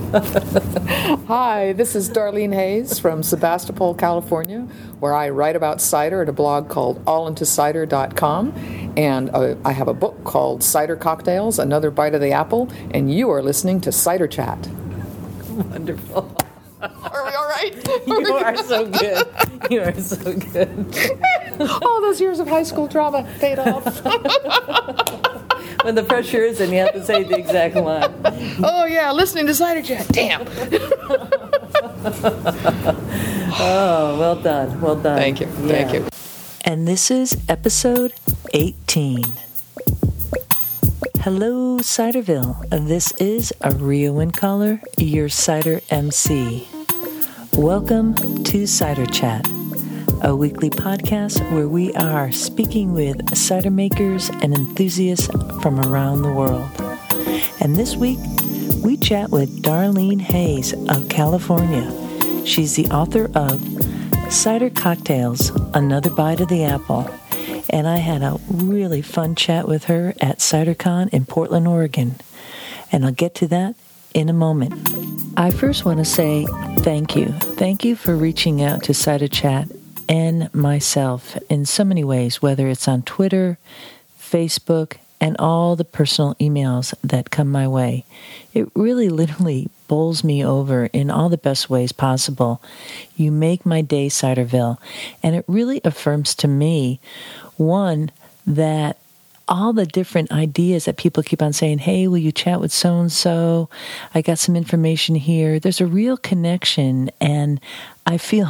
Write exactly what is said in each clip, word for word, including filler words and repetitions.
Hi, this is Darlene Hayes from Sebastopol, California, where I write about cider at a blog called all into cider dot com, and uh, I have a book called Cider Cocktails, Another Bite of the Apple, and you are listening to Cider Chat. Wonderful. Are we all right? You are so good. You are so good. All those years of high school drama paid off. When the pressure is in, you have to say the exact line. Oh, yeah, listening to Cider Chat. Damn. Oh, well done. Well done. Thank you. Yeah. Thank you. And this is episode eighteen. Hello, Ciderville. This is Aria Wincaller, your cider M C. Welcome to Cider Chat, a weekly podcast where we are speaking with cider makers and enthusiasts from around the world. And this week, we chat with Darlene Hayes of California. She's the author of Cider Cocktails, Another Bite of the Apple. And I had a really fun chat with her at CiderCon in Portland, Oregon. And I'll get to that in a moment. I first want to say thank you. Thank you for reaching out to Cider Chat and myself in so many ways, whether it's on Twitter, Facebook, and all the personal emails that come my way. It really literally bowls me over in all the best ways possible. You make my day, Ciderville, and it really affirms to me, one, that all the different ideas that people keep on saying, hey, will you chat with so-and-so? I got some information here. There's a real connection, and I feel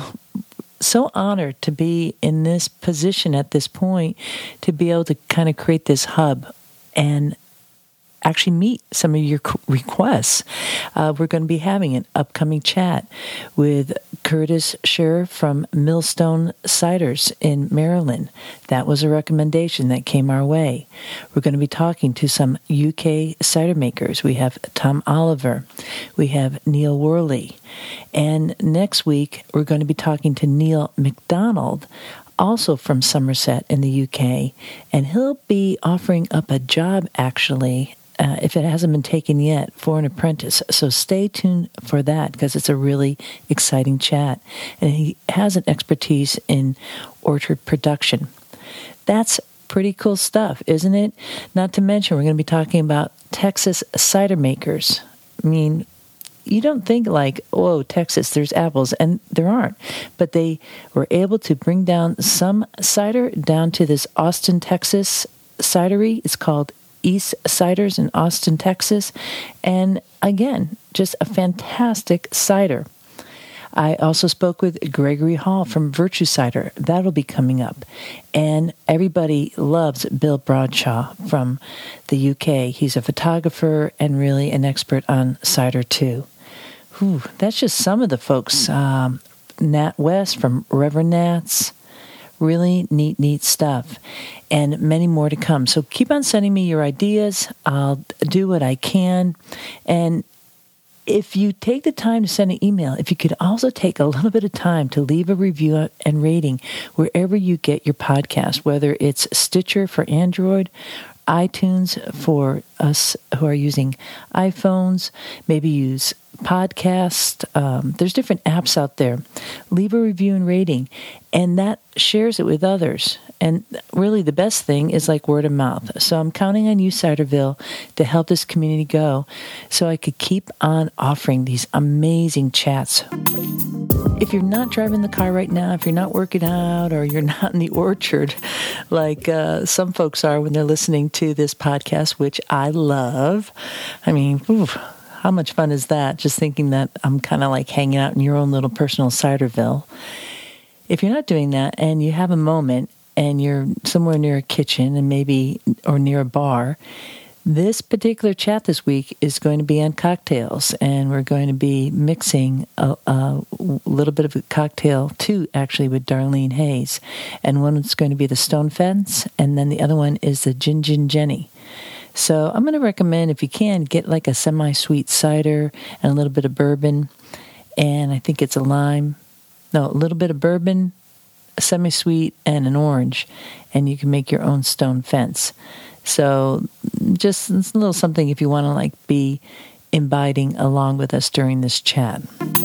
so honored to be in this position at this point, to be able to kind of create this hub and actually meet some of your requests. Uh, we're going to be having an upcoming chat with Curtis Scher from Millstone Ciders in Maryland. That was a recommendation that came our way. We're going to be talking to some U K cider makers. We have Tom Oliver. We have Neil Worley. And next week, we're going to be talking to Neil McDonald, also from Somerset in the U K, and he'll be offering up a job, actually, uh, if it hasn't been taken yet, for an apprentice. So stay tuned for that, because it's a really exciting chat. And he has an expertise in orchard production. That's pretty cool stuff, isn't it? Not to mention, we're going to be talking about Texas cider makers. I mean, you don't think like, oh, Texas, there's apples, and there aren't. But they were able to bring down some cider down to this Austin, Texas cidery. It's called East Ciders in Austin, Texas. And again, just a fantastic cider. I also spoke with Gregory Hall from Virtue Cider. That'll be coming up. And everybody loves Bill Bradshaw from the U K. He's a photographer and really an expert on cider, too. Whew, that's just some of the folks. Um, Nat West from Reverend Nat's. Really neat, neat stuff. And many more to come. So keep on sending me your ideas. I'll do what I can. And if you take the time to send an email, if you could also take a little bit of time to leave a review and rating wherever you get your podcast, whether it's Stitcher for Android, iTunes for us who are using iPhones, maybe use Podcast. Um, there's different apps out there. Leave a review and rating, and that shares it with others. And really the best thing is like word of mouth. So I'm counting on you, Ciderville, to help this community go so I could keep on offering these amazing chats. If you're not driving the car right now, if you're not working out, or you're not in the orchard like uh, some folks are when they're listening to this podcast, which I love. I mean, oof, how much fun is that? Just thinking that I'm kind of like hanging out in your own little personal Ciderville. If you're not doing that and you have a moment and you're somewhere near a kitchen and maybe or near a bar, this particular chat this week is going to be on cocktails, and we're going to be mixing a, a little bit of a cocktail, too, actually, with Darlene Hayes. And one is going to be the Stone Fence, and then the other one is the Gin Gin Jenny. So I'm going to recommend, if you can, get like a semi-sweet cider and a little bit of bourbon, and I think it's a lime. No, a little bit of bourbon, a semi-sweet, and an orange, and you can make your own Stone Fence. So just it's a little something if you want to like be imbibing along with us during this chat.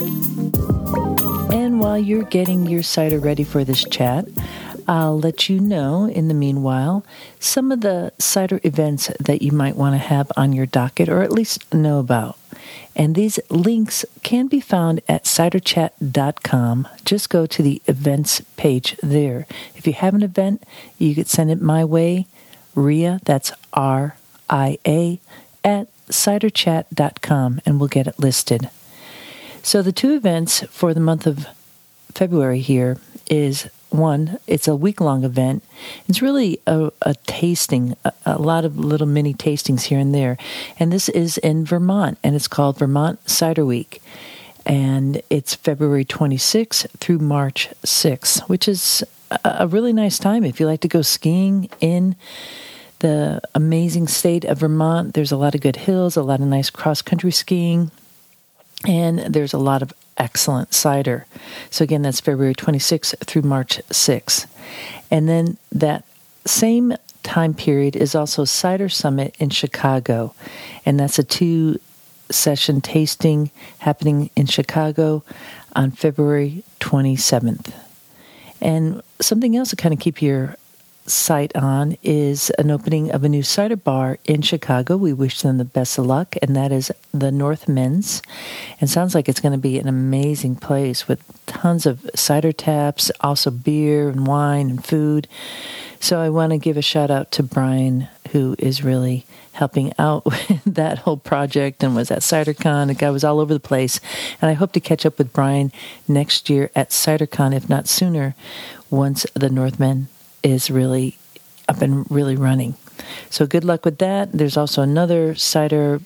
And while you're getting your cider ready for this chat, I'll let you know, in the meanwhile, some of the cider events that you might want to have on your docket, or at least know about. And these links can be found at cider chat dot com. Just go to the events page there. If you have an event, you could send it my way, Ria, that's R I A, at cider chat dot com, and we'll get it listed. So the two events for the month of February here is, one, it's a week-long event. It's really a, a tasting, a, a lot of little mini tastings here and there. And this is in Vermont, and it's called Vermont Cider Week. And it's February twenty-sixth through March sixth, which is a, a really nice time if you like to go skiing in the amazing state of Vermont. There's a lot of good hills, a lot of nice cross-country skiing, and there's a lot of excellent cider. So again, that's February twenty-sixth through March sixth. And then that same time period is also Cider Summit in Chicago. And that's a two-session tasting happening in Chicago on February twenty-seventh. And something else to kind of keep your sight on is an opening of a new cider bar in Chicago. We wish them the best of luck, and that is the North Men's. And sounds like it's going to be an amazing place with tons of cider taps, also beer and wine and food. So I want to give a shout out to Brian, who is really helping out with that whole project and was at CiderCon. The guy was all over the place. And I hope to catch up with Brian next year at CiderCon, if not sooner, once the Northmen is really up and really running. So good luck with that. There's also another cider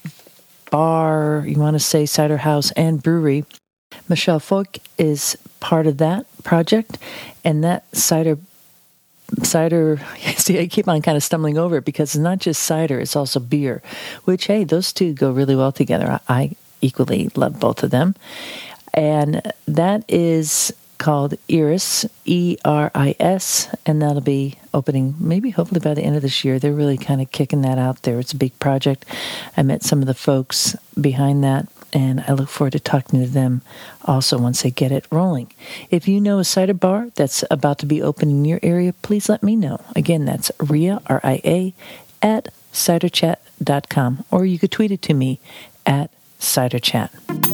bar, you want to say cider house and brewery. Michelle Folk is part of that project, and that cider cider see I keep on kind of stumbling over it because it's not just cider, it's also beer, which, hey, those two go really well together. I equally love both of them. And that is called Eris, E R I S, and that'll be opening maybe hopefully by the end of this year. They're really kind of kicking that out there. It's a big project. I met some of the folks behind that, and I look forward to talking to them also once they get it rolling. If you know a cider bar that's about to be open in your area, please let me know. Again, that's Ria, R I A, at cider chat dot com, or you could tweet it to me at ciderchat.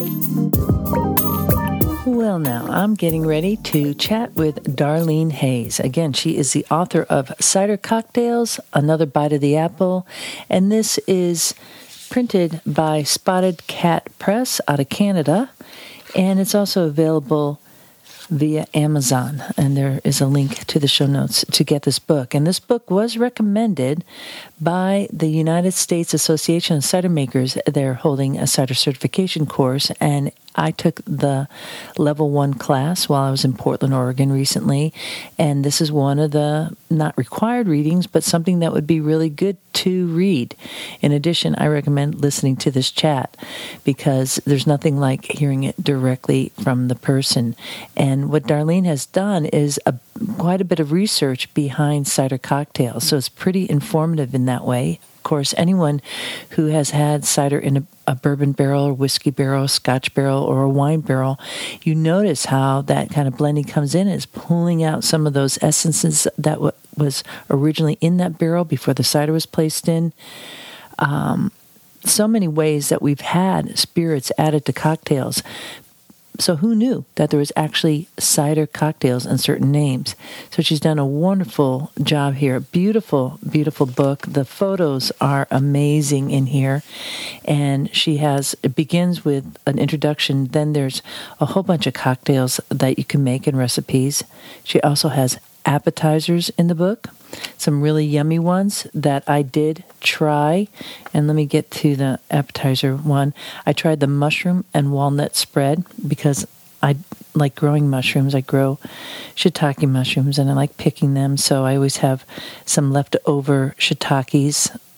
Well, now, I'm getting ready to chat with Darlene Hayes. Again, she is the author of Cider Cocktails, Another Bite of the Apple, and this is printed by Spotted Cat Press out of Canada, and it's also available via Amazon, and there is a link to the show notes to get this book. And this book was recommended by the United States Association of Cider Makers. They're holding a cider certification course, and I took the level one class while I was in Portland, Oregon recently, and this is one of the not required readings, but something that would be really good to read. In addition, I recommend listening to this chat because there's nothing like hearing it directly from the person. And what Darlene has done is a, quite a bit of research behind cider cocktails, so it's pretty informative in that way. Of course, anyone who has had cider in a, a bourbon barrel, or whiskey barrel, scotch barrel, or a wine barrel, you notice how that kind of blending comes in. It's pulling out some of those essences that w- was originally in that barrel before the cider was placed in. Um, so many ways that we've had spirits added to cocktails. So who knew that there was actually cider cocktails and certain names? So she's done a wonderful job here. Beautiful, beautiful book. The photos are amazing in here. And she has, it begins with an introduction. Then there's a whole bunch of cocktails that you can make and recipes. She also has appetizers in the book, some really yummy ones that I did try. And let me get to the appetizer one. I tried the mushroom and walnut spread because I like growing mushrooms. I grow shiitake mushrooms and I like picking them. So I always have some leftover shiitakes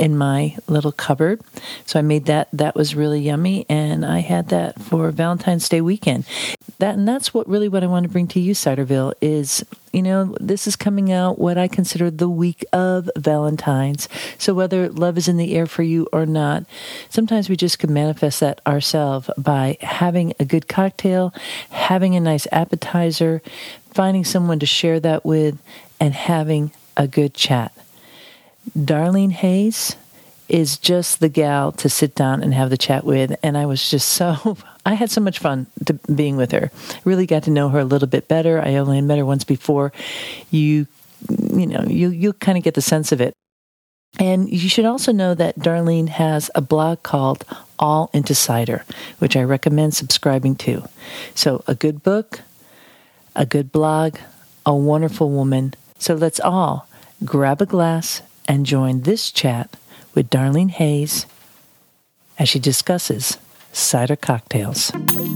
in my little cupboard. So I made that. That was really yummy, and I had that for Valentine's Day weekend. That and that's what really what I want to bring to you, Ciderville, is, you know, this is coming out what I consider the week of Valentine's. So whether love is in the air for you or not, sometimes we just can manifest that ourselves by having a good cocktail, having a nice appetizer, finding someone to share that with, and having a good chat. Darlene Hayes is just the gal to sit down and have the chat with, and I was just so, I had so much fun to, being with her. Really got to know her a little bit better. I only met her once before. You, you know, you you kind of get the sense of it. And you should also know that Darlene has a blog called All Into Cider, which I recommend subscribing to. So a good book, a good blog, a wonderful woman. So let's all grab a glass and join this chat with Darlene Hayes as she discusses cider cocktails.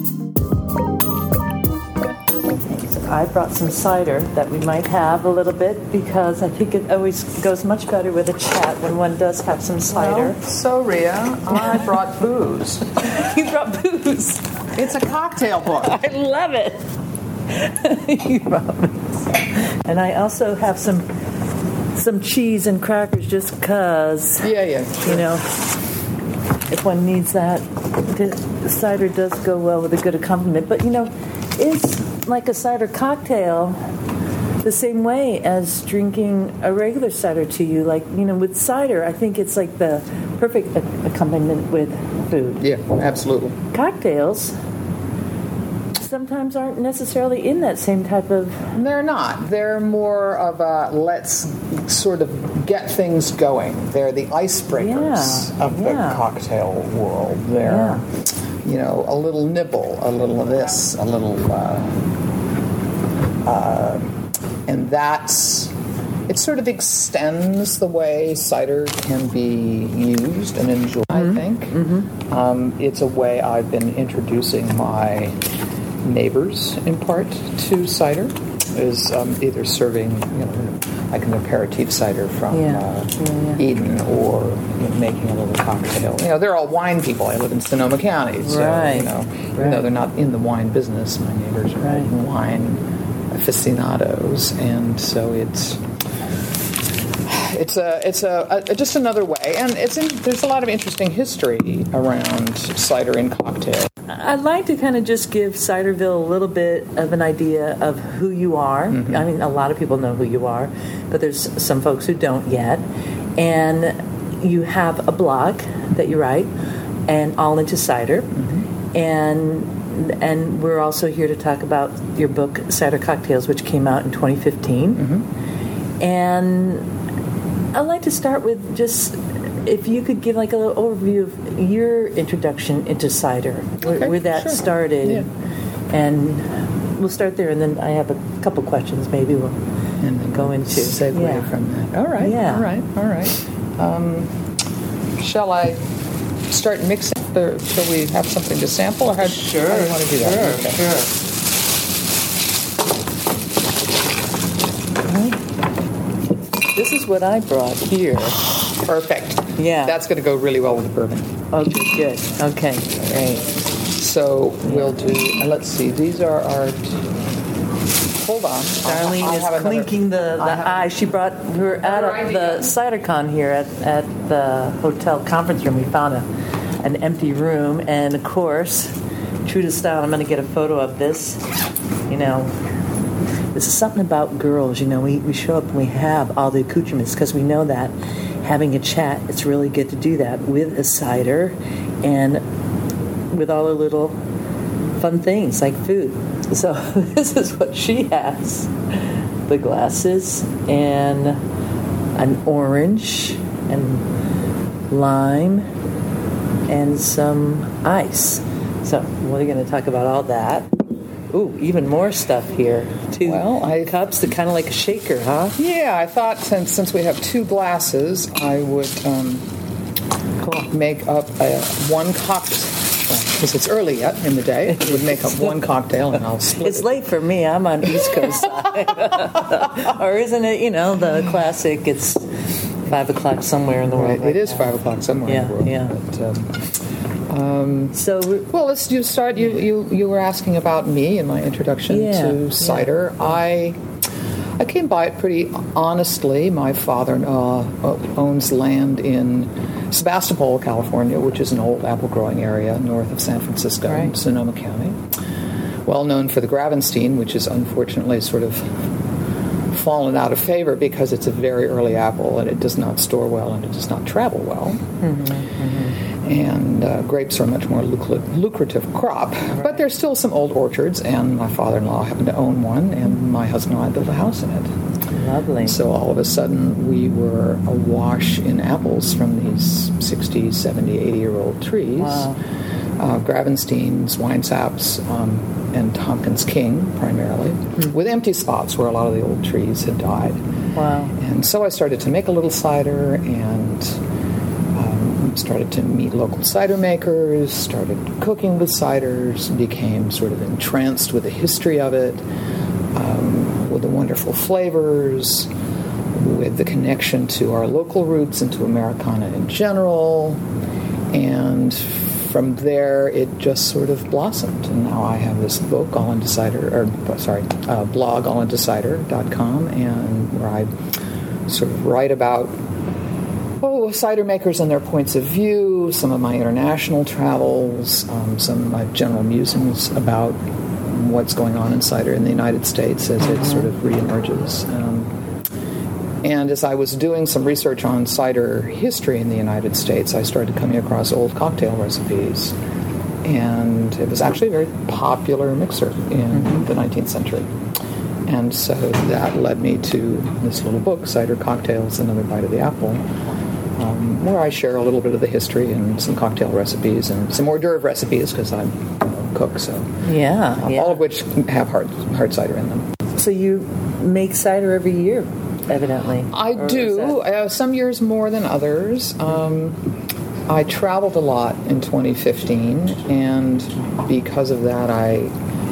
I brought some cider that we might have a little bit because I think it always goes much better with a chat when one does have some cider. Well, so, Rhea, I brought booze. You brought booze. It's a cocktail book. I love it. You brought booze. And I also have some some cheese and crackers just because, Yeah, yeah. you know, if one needs that, the cider does go well with a good accompaniment. But, you know, it's like a cider cocktail the same way as drinking a regular cider to you. Like, you know, with cider, I think it's like the perfect accompaniment with food. Yeah, absolutely. Cocktails sometimes aren't necessarily in that same type of... They're not. They're more of a let's sort of get things going. They're the icebreakers Yeah, of the yeah. cocktail world. They're, you know, a little nibble, a little of this, a little... Uh, uh, and that's... It sort of extends the way cider can be used and enjoyed, mm-hmm. I think. Mm-hmm. Um, it's a way I've been introducing my neighbors, in part, to cider, is um, either serving, you know, like an aperitif cider from Yeah. uh, Yeah, yeah. Eden, or you know, making a little cocktail. You know, they're all wine people. I live in Sonoma County, so, Right. you know, even Right. though they're not in the wine business, my neighbors are Right. wine aficionados, and so it's... It's a, it's a, a just another way, and it's in, there's a lot of interesting history around cider and cocktail. I'd like to kind of just give Ciderville a little bit of an idea of who you are. Mm-hmm. I mean, a lot of people know who you are, but there's some folks who don't yet. And you have a blog that you write, and All Into Cider, mm-hmm. and and we're also here to talk about your book Cider Cocktails, which came out in twenty fifteen, mm-hmm. and I'd like to start with just if you could give like a little overview of your introduction into cider, where, okay, where that sure. started, yeah. and we'll start there, and then I have a couple questions maybe we'll and then go into. Segue yeah. from that. All right, yeah. all right, all right. Um, shall I start mixing? The, shall we have something to sample, or how, Sure. how do you want to do that? Sure, Okay. sure. This is what I brought here. Perfect. Yeah. That's going to go really well with the bourbon. Okay, good. Okay, great. So we'll do, and let's see, these are our, hold on. Darlene I is have another- clinking the, the I have- eye. She brought her out of idea. the CiderCon here at, at the hotel conference room. We found a, an empty room, and of course, true to style, I'm going to get a photo of this. You know, this is something about girls. You know, we, we show up and we have all the accoutrements because we know that having a chat, it's really good to do that with a cider and with all the little fun things like food. So this is what she has. The glasses and an orange and lime and some ice. So we're going to talk about all that. Ooh, even more stuff here. Two Well, I- cups, to kind of like a shaker, huh? Yeah, I thought since since we have two glasses, I would um, Cool. make up a, one cocktail. Because it's early yet in the day, I would make up one cocktail and I'll split It's it. late for me. I'm on East Coast side. Or isn't it, you know, the classic, it's five o'clock somewhere in the world. Right. Right it is now. five o'clock somewhere yeah, in the world. Yeah. But, um, um, so, well, let's you start. You, you you were asking about me and my introduction yeah, to cider. Yeah. I I came by it pretty honestly. My father uh, owns land in Sebastopol, California, which is an old apple growing area north of San Francisco, right. in Sonoma County. Well known for the Gravenstein, which is unfortunately sort of fallen out of favor because it's a very early apple and it does not store well and it does not travel well. Mm-hmm, mm-hmm. And uh, grapes are a much more lucrative, lucrative crop. Right. But there's still some old orchards, and my father-in-law happened to own one, and my husband and I built a house in it. Lovely. So all of a sudden we were awash in apples from these sixty, seventy, eighty-year-old trees. Wow. Uh, Gravensteins, Winesaps, um, and Tompkins King, primarily, mm-hmm. with empty spots where a lot of the old trees had died. Wow. And so I started to make a little cider and um, started to meet local cider makers, started cooking with ciders, became sort of entranced with the history of it, um, with the wonderful flavors, with the connection to our local roots and to Americana in general. And from there, it just sort of blossomed, and now I have this book, All Into Cider, or sorry, uh, blog, all into cider dot com, and where I sort of write about oh cider makers and their points of view, some of my international travels, um, some of my general musings about what's going on in cider in the United States as it sort of reemerges. Um, And as I was doing some research on cider history in the United States, I started coming across old cocktail recipes. And it was actually a very popular mixer in mm-hmm. the nineteenth century. And so that led me to this little book, Cider Cocktails, Another Bite of the Apple, um, where I share a little bit of the history and some cocktail recipes and some hors d'oeuvre recipes because I'm you know, a cook. So yeah, uh, yeah. all of which have hard, hard cider in them. So you make cider every year? Evidently. I or do. Uh, some years more than others. Um, I traveled a lot in twenty fifteen, and because of that, I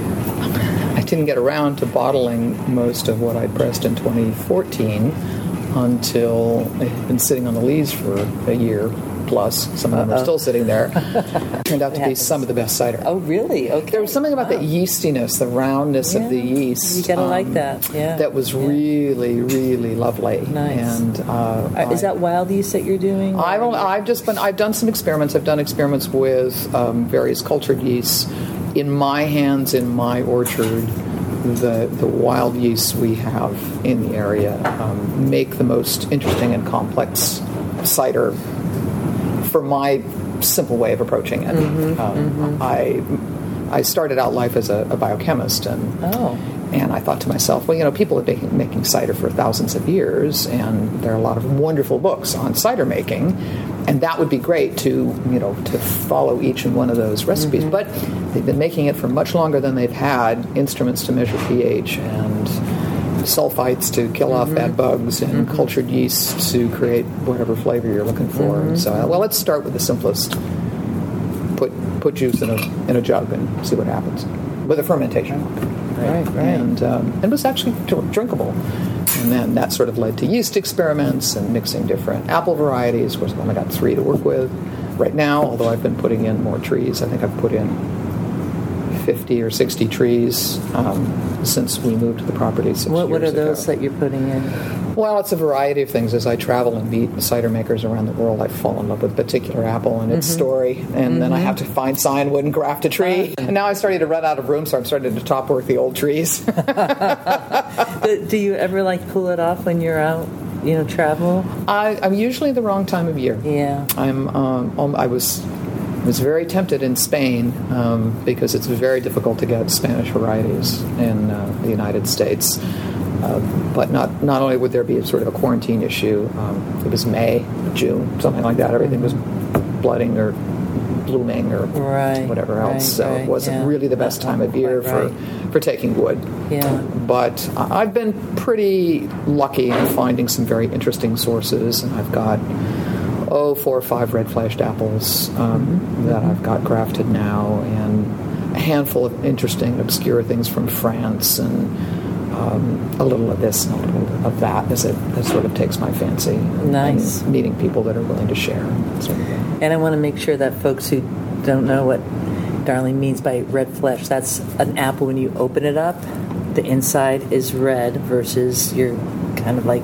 I didn't get around to bottling most of what I pressed in twenty fourteen until it had been sitting on the lees for a year plus. Some of them Uh-oh. are still sitting there. Turned out to be some of the best cider. Oh, really? Okay. There was something about wow. the yeastiness, the roundness yeah. of the yeast. You gotta um, like that. Yeah. That was yeah. really, really lovely. Nice. And uh, uh, is I, that wild yeast that you're doing? I've only, I've just been I've done some experiments. I've done experiments with um, various cultured yeasts. In my hands, in my orchard, the the wild yeasts we have in the area um, make the most interesting and complex cider. For my simple way of approaching it, mm-hmm, um, mm-hmm. I I started out life as a, a biochemist, and oh. and I thought to myself, well, you know, people have been making, making cider for thousands of years, and there are a lot of wonderful books on cider making, and that would be great to you know to follow each and one of those recipes. Mm-hmm. But they've been making it for much longer than they've had instruments to measure pH and sulfites to kill off mm-hmm. bad bugs and mm-hmm. cultured yeast to create whatever flavor you're looking for. Mm-hmm. And so, well, let's start with the simplest. Put put juice in a in a jug and see what happens with a fermentation. Right, right. And um, it was actually drinkable. And then that sort of led to yeast experiments and mixing different apple varieties. Of course, I've only got three to work with right now, although I've been putting in more trees. I think I've put in fifty or sixty trees um, since we moved to the property six what, years what are ago. those that you're putting in? Well, it's a variety of things. As I travel and meet cider makers around the world, I fall in love with a particular apple and its mm-hmm. story, and mm-hmm. then I have to find sign wood and graft a tree. Uh, and now I'm starting to run out of room, so I'm starting to top work the old trees. do, do you ever like pull it off when you're out, you know, travel? I, I'm usually the wrong time of year. Yeah. I'm. Um, I was. was very tempted in Spain um, because it's very difficult to get Spanish varieties in uh, the United States. Uh, but not not only would there be a sort of a quarantine issue, um, it was May, June, something like that. Everything was blooding or blooming or right, whatever else. Right, so right, it wasn't yeah. really the best time of year right. for, for taking wood. Yeah. But I've been pretty lucky in finding some very interesting sources, and I've got oh, four or five red-fleshed apples um, mm-hmm. that I've got grafted now, and a handful of interesting, obscure things from France, and um, a little of this and a little of that as it, as sort of takes my fancy. Nice. And meeting people that are willing to share. Sort of thing. And I want to make sure that folks who don't know what Darlene means by red flesh, that's an apple when you open it up, the inside is red versus your kind of like,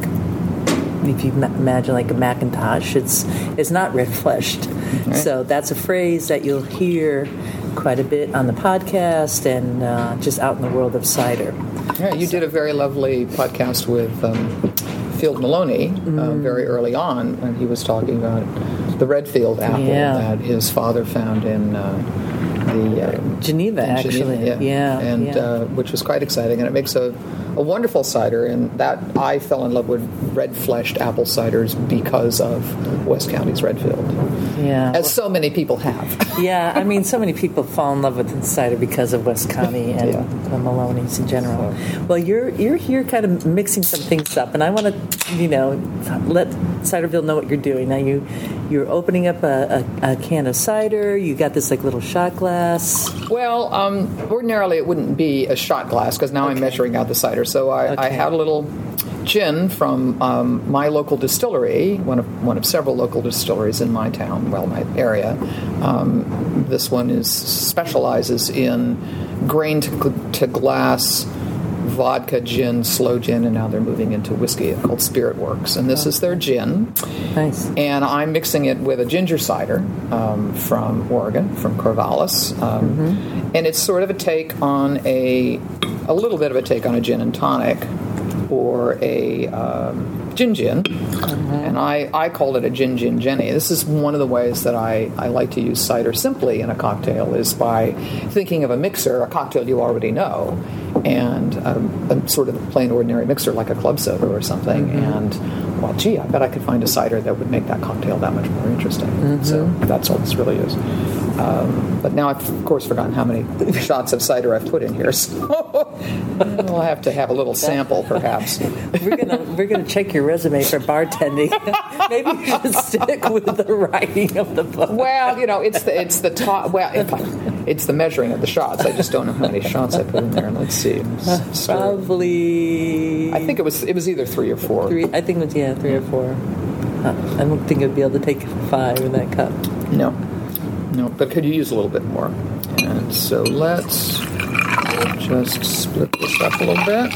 if you ma- imagine like a Macintosh, it's it's not red fleshed. Right. So that's a phrase that you'll hear quite a bit on the podcast and uh, just out in the world of cider. Yeah, you so. did a very lovely podcast with um, Field Maloney mm. uh, very early on when he was talking about the Redfield apple yeah. that his father found in uh, the uh, Geneva, in actually, Geneva, yeah, yeah, and yeah. Uh, which was quite exciting, and it makes a, a wonderful cider. And that I fell in love with red-fleshed apple ciders because of West County's Redfield, yeah, as so many people have. Yeah, I mean, so many people fall in love with cider because of West County and yeah. the Maloney's in general. So. Well, you're you're here, kind of mixing some things up, and I want to, you know, let Ciderville know what you're doing. Now you you're opening up a, a, a can of cider. You got this like little shot glass. Well, um, ordinarily it wouldn't be a shot glass because now okay. I'm measuring out the cider. So I, okay. I had a little gin from um, my local distillery, one of one of several local distilleries in my town, well, my area. Um, this one is specializes in grain to, to glass vodka, gin, slow gin, and now they're moving into whiskey called Spirit Works. And this oh. is their gin. Nice. And I'm mixing it with a ginger cider um, from Oregon, from Corvallis. Um, mm-hmm. And it's sort of a take on a, a little bit of a take on a gin and tonic or a um, gin gin. Mm-hmm. And I, I called it a gin gin Jenny. This is one of the ways that I, I like to use cider simply in a cocktail is by thinking of a mixer, a cocktail you already know, and um, a sort of plain ordinary mixer like a club soda or something. Mm-hmm. And, well, gee, I bet I could find a cider that would make that cocktail that much more interesting. Mm-hmm. So that's all this really is. Um, but now I've, of course, forgotten how many shots of cider I've put in here. So we'll have to have a little sample, perhaps. We're gonna we're gonna check your resume for bartending. Maybe you should stick with the writing of the book. Well, you know, it's the it's the top. Well, if I, it's the measuring of the shots. I just don't know how many shots I put in there. Let's see. So, Probably. I think it was it was either three or four. Three. I think it was yeah, three or four. Uh, I don't think I'd be able to take five in that cup. No. No, but could you use a little bit more? And so let's just split this up a little bit.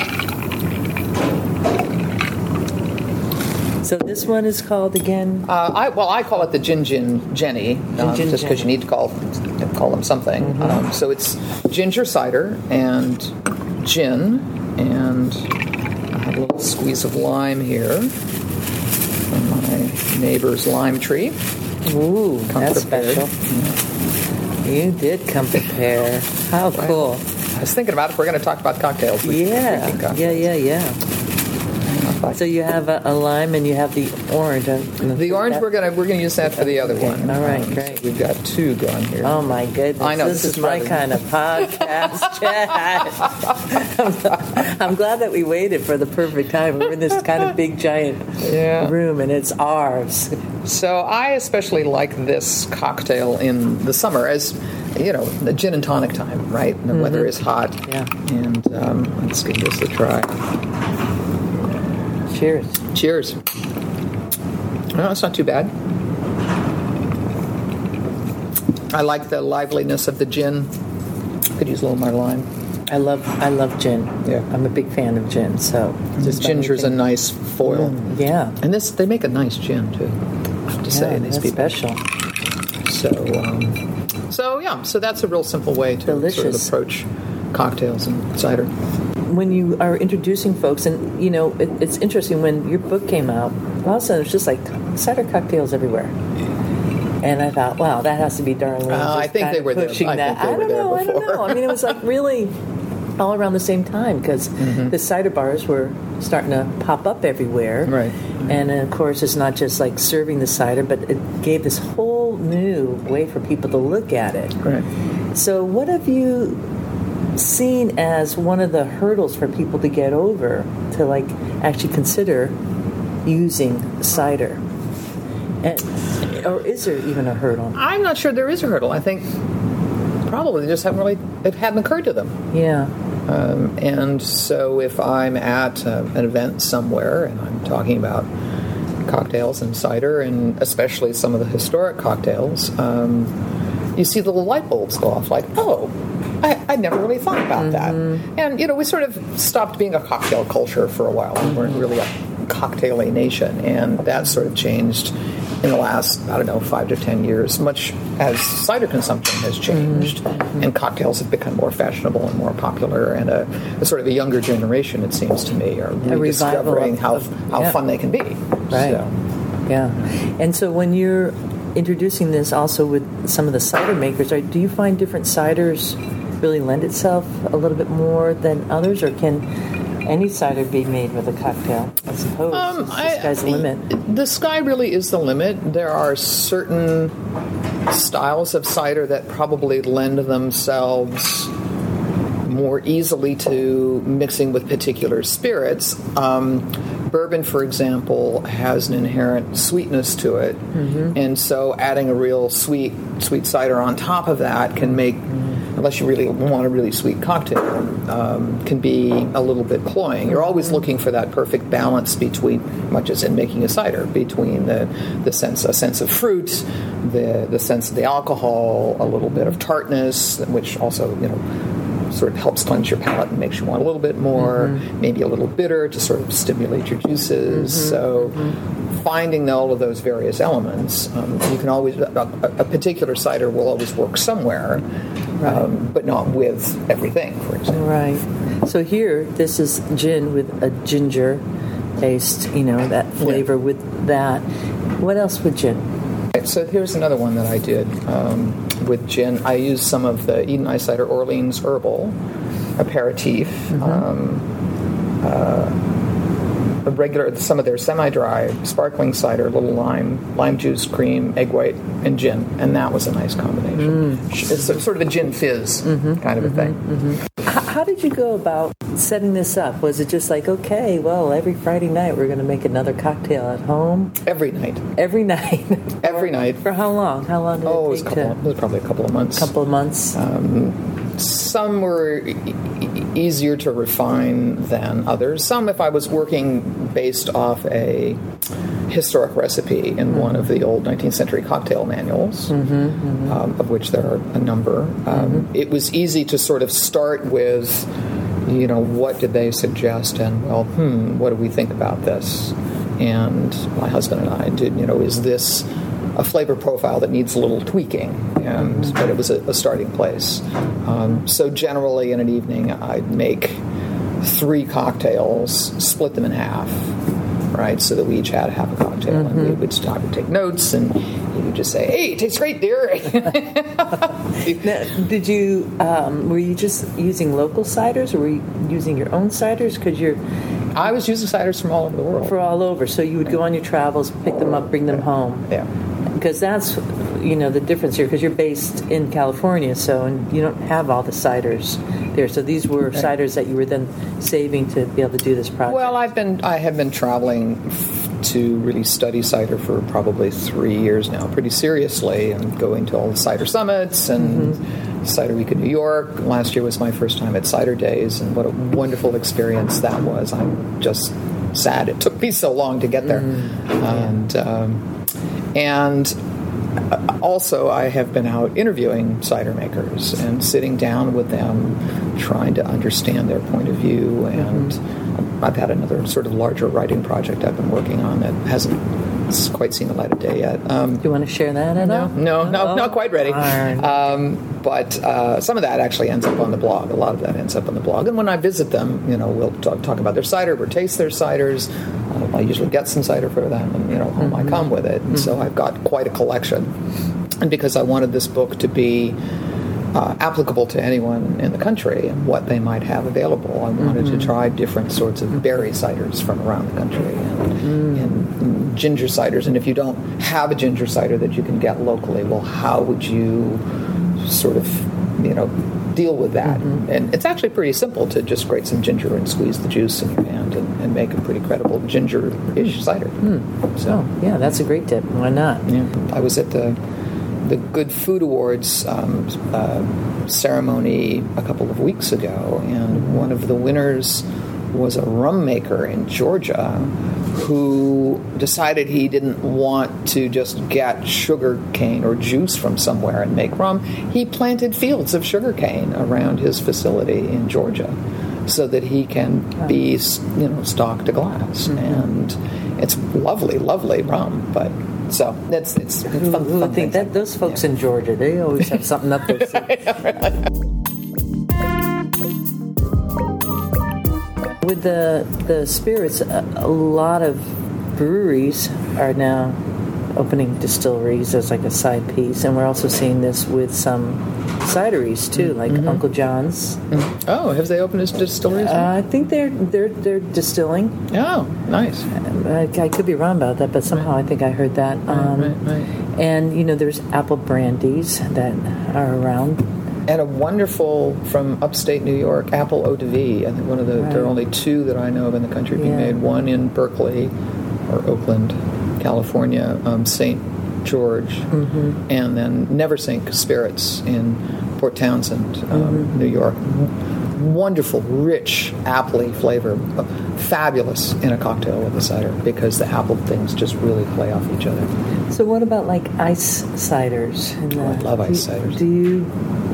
So this one is called again? Uh, I, well, I call it the Gin Gin Jenny, um, Gin just because you need to call call them something. Mm-hmm. Um, so it's ginger cider and gin, and I have a little squeeze of lime here from my neighbor's lime tree. Ooh, come that's prepared. Special. You did come prepared. How right. cool. I was thinking about if we're going to talk about cocktails. We yeah, cocktails. yeah, yeah, yeah. So you have a, a lime and you have the orange. The orange that? we're gonna we're gonna use that for the other okay. one. All right, um, great. We've got two going here. Oh my goodness! I know this, this is, is my rather... kind of podcast chat. I'm, I'm glad that we waited for the perfect time. We're in this kind of big giant yeah. room, and it's ours. So I especially like this cocktail in the summer, as you know, the gin and tonic time, right? The mm-hmm. weather is hot. Yeah. And um, let's give this a try. Cheers. Cheers. No, it's not too bad. I like the liveliness of the gin. Could use a little more lime. I love I love gin. Yeah. I'm a big fan of gin. So just ginger's a nice foil. Mm, yeah. And this they make a nice gin too. I have to yeah, say, these that's people. Special. So um, so yeah. So that's a real simple way to Delicious. sort of approach cocktails and cider. When you are introducing folks, and you know, it, it's interesting when your book came out. All of a sudden, it's just like cider cocktails everywhere. And I thought, wow, that has to be Darlene. Uh, I think they were there. Pushing I, that. think they I were don't there know. before. I don't know. I mean, it was like really all around the same time because mm-hmm. the cider bars were starting to pop up everywhere. Right. And of course, it's not just like serving the cider, but it gave this whole new way for people to look at it. Right. So, what have you seen as one of the hurdles for people to get over to like actually consider using cider? And, or is there even a hurdle? I'm not sure there is a hurdle. I think probably they just haven't really, it hadn't occurred to them. Yeah. Um, and so if I'm at uh, an event somewhere and I'm talking about cocktails and cider, and especially some of the historic cocktails, um, you see the little light bulbs go off like, oh, I, I never really thought about mm-hmm. that. And, you know, we sort of stopped being a cocktail culture for a while. We weren't really a cocktail-y nation, and that sort of changed in the last, I don't know, five to ten years, much as cider consumption has changed, mm-hmm. and cocktails have become more fashionable and more popular, and a, a sort of a younger generation, it seems to me, are rediscovering how, of, how yeah. fun they can be. Right. So. Yeah. And so when you're introducing this also with some of the cider makers, are, do you find different ciders really lend itself a little bit more than others, or can any cider be made with a cocktail? I suppose um, the sky's the limit. The sky really is the limit. There are certain styles of cider that probably lend themselves more easily to mixing with particular spirits. Um, bourbon, for example, has an inherent sweetness to it, mm-hmm. and so adding a real sweet sweet cider on top of that can make, mm-hmm. unless you really want a really sweet cocktail, um, can be a little bit cloying. You're always looking for that perfect balance between, much as in making a cider, between the the sense a sense of fruit, the the sense of the alcohol, a little bit of tartness, which also, you know, sort of helps cleanse your palate and makes you want a little bit more, mm-hmm. maybe a little bitter to sort of stimulate your juices. Mm-hmm. So mm-hmm. finding all of those various elements, um, you can always, a, a particular cider will always work somewhere, right. um, but not with everything, for example. Right. So here, this is gin with a ginger taste, you know, that flavor yeah. with that. What else with gin? So here's another one that I did um, with gin. I used some of the Eden Ice Cider Orleans Herbal aperitif, mm-hmm. um, uh, a regular, some of their semi-dry sparkling cider, little lime, lime juice, cream, egg white, and gin, and that was a nice combination. Mm. It's sort of a gin fizz mm-hmm. kind of a mm-hmm. thing. Mm-hmm. How, how did you go about setting this up? Was it just like, okay, well, every Friday night we're going to make another cocktail at home? Every night. Every night? Every night. For how long? How long did oh, it take? It was, a couple, to... it was probably a couple of months. couple of months. Um, some were e- e- easier to refine than others. Some, if I was working based off a historic recipe in mm-hmm. one of the old nineteenth century cocktail manuals, mm-hmm, mm-hmm. Um, of which there are a number, um, mm-hmm. it was easy to sort of start with, you know, what did they suggest, and, well, hmm, what do we think about this? And my husband and I did, you know, is this a flavor profile that needs a little tweaking? And mm-hmm. but it was a, a starting place. Um, so generally in an evening, I'd make three cocktails, split them in half, right, so that we each had half a cocktail, mm-hmm. and we would stop and take notes, and he would just say, "Hey, it tastes great, dear." Now, did you um, were you just using local ciders, or were you using your own ciders? Because you're I was using ciders from all over the world. For all over, so you would go on your travels, pick them up, bring them home. Yeah. Because that's, you know, the difference here, because you're based in California, so and you don't have all the ciders there. So these were okay. ciders that you were then saving to be able to do this project. Well, I've been I have been traveling f- to really study cider for probably three years now, pretty seriously, and going to all the cider summits and mm-hmm. Cider Week in New York. Last year was my first time at Cider Days, and what a wonderful experience that was. I'm just sad it took me so long to get there. Mm-hmm. And um, and also I have been out interviewing cider makers and sitting down with them, trying to understand their point of view. And mm-hmm. I've had another sort of larger writing project I've been working on that hasn't quite seen the light of day yet. Um, Do you want to share that at no, all? No, no, oh. not quite ready. Um, but uh, some of that actually ends up on the blog. A lot of that ends up on the blog. And when I visit them, you know, we'll talk, talk about their cider, we'll taste their ciders. Uh, I usually get some cider for them, and, you know, home mm-hmm. I come with it. And mm-hmm. so I've got quite a collection. And because I wanted this book to be Uh, applicable to anyone in the country and what they might have available, I wanted mm-hmm. to try different sorts of berry ciders from around the country, and, mm. and, and ginger ciders. And if you don't have a ginger cider that you can get locally, well, how would you sort of, you know, deal with that? Mm-hmm. And it's actually pretty simple to just grate some ginger and squeeze the juice in your hand and, and make a pretty credible ginger-ish cider. Mm. So, oh, yeah, that's a great tip. Why not? Yeah, I was at the the Good Food Awards um, uh, ceremony a couple of weeks ago, and one of the winners was a rum maker in Georgia who decided he didn't want to just get sugar cane or juice from somewhere and make rum. He planted fields of sugar cane around his facility in Georgia so that he can be, you know, stocked to glass. Mm-hmm. And it's lovely, lovely rum, but so that's it's who, fun, who fun would think that those folks yeah. in Georgia, they always have something up their sleeve. With the the spirits, a, a lot of breweries are now opening distilleries as like a side piece, and we're also seeing this with some cideries too, like mm-hmm. Uncle John's. Mm-hmm. Oh, have they opened distilleries? Uh, I think they're they're they're distilling. Oh, nice. I, I could be wrong about that, but somehow right. I think I heard that. Um, right, right, right. And you know, there's apple brandies that are around. And a wonderful, from upstate New York, apple eau de vie. I think one of the, right. there are only two that I know of in the country being yeah. made. One in Berkeley, or Oakland, California, um, Saint George, mm-hmm. and then Neversink Spirits in Port Townsend, um, mm-hmm. New York. Wonderful, rich, apple-y flavor. Fabulous in a cocktail with a cider because the apple things just really play off each other. So what about like ice ciders? Oh, I love ice do, ciders. Do you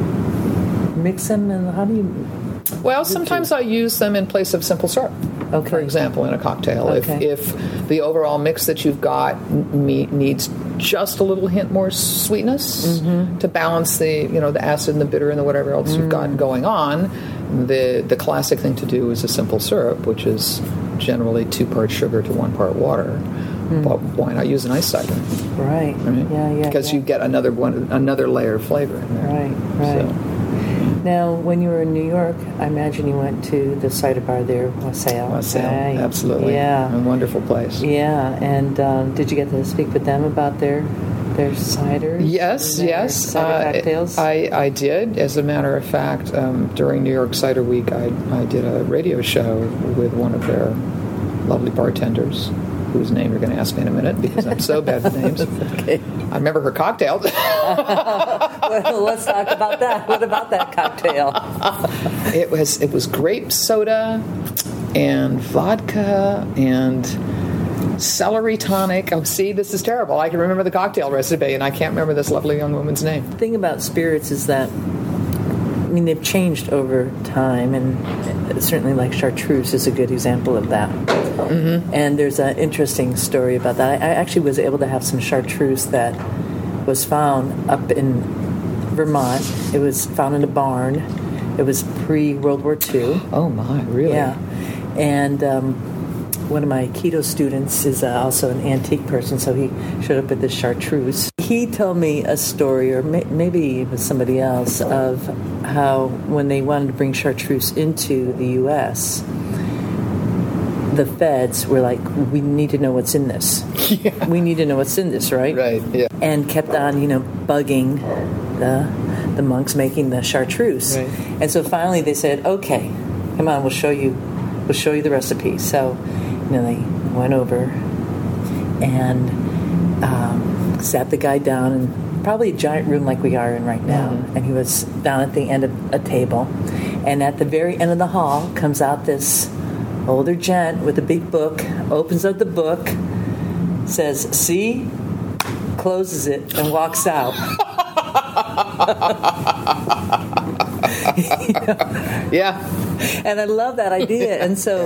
mix them, and how do you? Well, sometimes I use them in place of simple syrup. Okay. For example, in a cocktail, okay. if if the overall mix that you've got me, needs just a little hint more sweetness mm-hmm. to balance the you know the acid and the bitter and the whatever else mm. you've got going on, the the classic thing to do is a simple syrup, which is generally two parts sugar to one part water. Mm. But why not use an ice cider? Right. right? Yeah, yeah. Because yeah. you get another one, another layer of flavor in there. Right. Right. So. Now, when you were in New York, I imagine you went to the cider bar there, Wassail. Wassail, right. absolutely. Yeah. A wonderful place. Yeah, and um, did you get to speak with them about their their ciders? Yes, their yes. Cider uh, cocktails? I, I did. As a matter of fact, um, during New York Cider Week, I, I did a radio show with one of their lovely bartenders, whose name you're going to ask me in a minute because I'm so bad with names. Okay. I remember her cocktail. Well, let's talk about that. What about that cocktail? It was it was grape soda and vodka and celery tonic. Oh, see, this is terrible. I can remember the cocktail recipe, and I can't remember this lovely young woman's name. The thing about spirits is that, I mean, they've changed over time, and certainly like chartreuse is a good example of that. Mm-hmm. And there's an interesting story about that. I actually was able to have some chartreuse that was found up in Vermont. It was found in a barn. It was pre-World War Two. Oh, my, really? Yeah. And um, one of my keto students is uh, also an antique person, so he showed up with this chartreuse. He told me a story, or may- maybe it was somebody else, of how when they wanted to bring chartreuse into the U S, the feds were like, we need to know what's in this. Yeah. We need to know what's in this, right? Right, yeah. And kept on, you know, bugging the the monks making the chartreuse. Right. And so finally they said, okay, come on, we'll show you, we'll show you the recipe. So, you know, they went over and um, sat the guy down in probably a giant room like we are in right now. Mm-hmm. And he was down at the end of a table. And at the very end of the hall comes out this older gent with a big book, opens up the book, says, see, closes it, and walks out. You know? Yeah. And I love that idea. And so,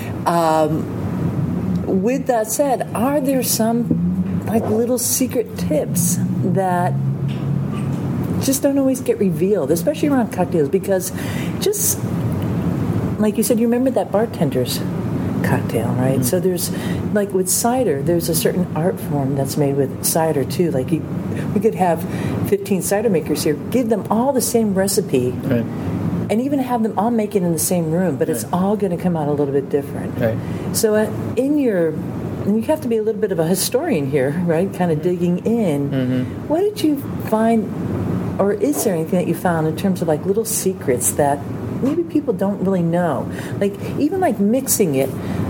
um, with that said, are there some like little secret tips that just don't always get revealed, especially around cocktails? Because just like you said, you remember that bartender's cocktail, right? Mm-hmm. So there's, like with cider, there's a certain art form that's made with cider too. Like you, we could have fifteen cider makers here, give them all the same recipe, right, and even have them all make it in the same room, but right, it's all going to come out a little bit different. Right. So uh, in your, and you have to be a little bit of a historian here, right? Kind of digging in. Mm-hmm. What did you find, or is there anything that you found in terms of like little secrets that maybe people don't really know? Like even like mixing it,